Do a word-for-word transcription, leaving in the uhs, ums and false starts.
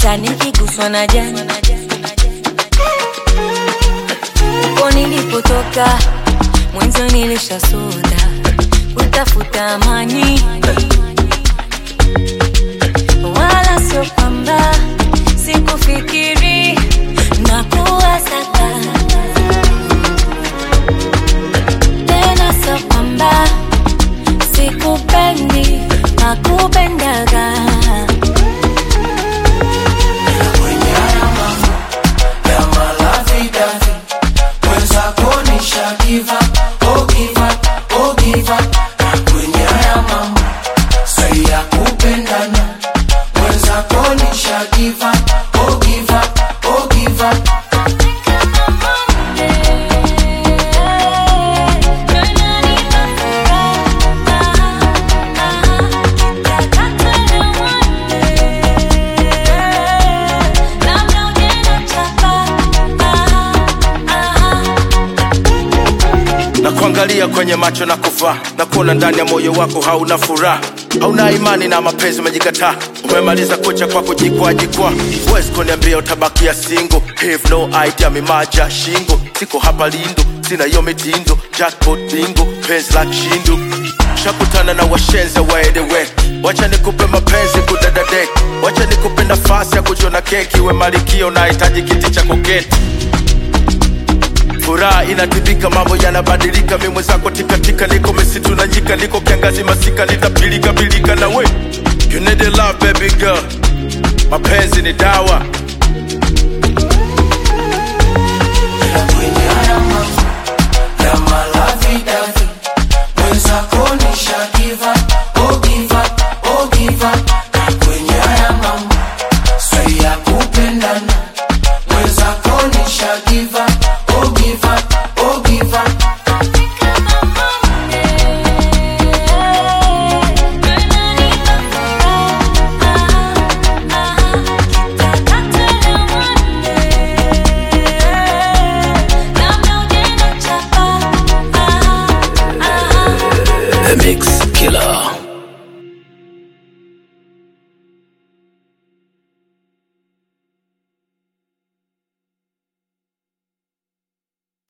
hata nikiguswa na jani. Uko nilipotoka mwanzo nilishasota kutafuta amani, wala sio kwamba sikufikiri na kuwasaka tena, sio kwamba sikupendi na kupendaga. Give up, oh give up, oh give up. Kwenye haya mambo sai ya kupendana, mwenza konisha give up, oh give up, oh give up. Kuangalia kwenye macho na kufa na kuona ndani ya moyo wako hauna furaha, hauna imani na mapenzi, umejikataa, umemaliza kucha kwa kujikwa jikwa. Wezi kuniambia utabakia single, have no idea mimaja shingo. Siko hapa lindo, sina hiyo mitindo, jackpot bingo, penzi la kishindo. Shakutana na washenza waedewe, wacha nikupe mapenzi kudadadek, wacha nikupe nafasi ya kujiona keki, we malikio na hitaji kiti cha kuketi. Furaha inatibika, mambo yanabadilika, mimi mwenzako tika tika, niko misitu na nyika, niko kiangazi masika, litapilika pilika na we. You need a love baby girl, mapenzi ni dawa. Kwenye haya mambo ya malavidavi, mwenzako nisha give up, oh give up, oh give up. Kwenye haya mambo sai ya kupendana, mwenzako nisha give up, oh give up, oh give up. The Mix Killer.